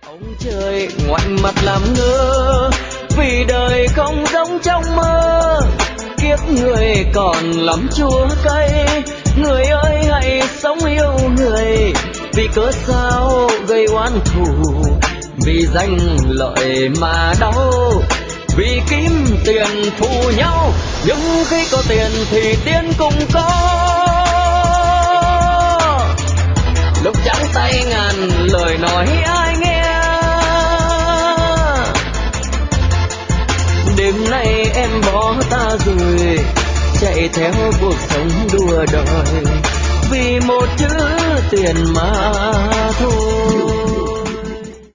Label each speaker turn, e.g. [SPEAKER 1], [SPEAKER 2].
[SPEAKER 1] Ông trời ngoảnh mặt làm ngơ, vì đời không giống trong mơ. Kiếp người còn lắm chua cay, người ơi hãy sống yêu người. Vì cớ sao gây oán thù, vì danh lợi mà đau, vì kiếm tiền thù nhau. Nhưng khi có tiền thì tiền cũng có, lúc trắng tay ngàn lời nói ai nghe. Đêm nay em bỏ ta rồi, chạy theo cuộc sống đua đòi, vì một chữ tiền mà thôi.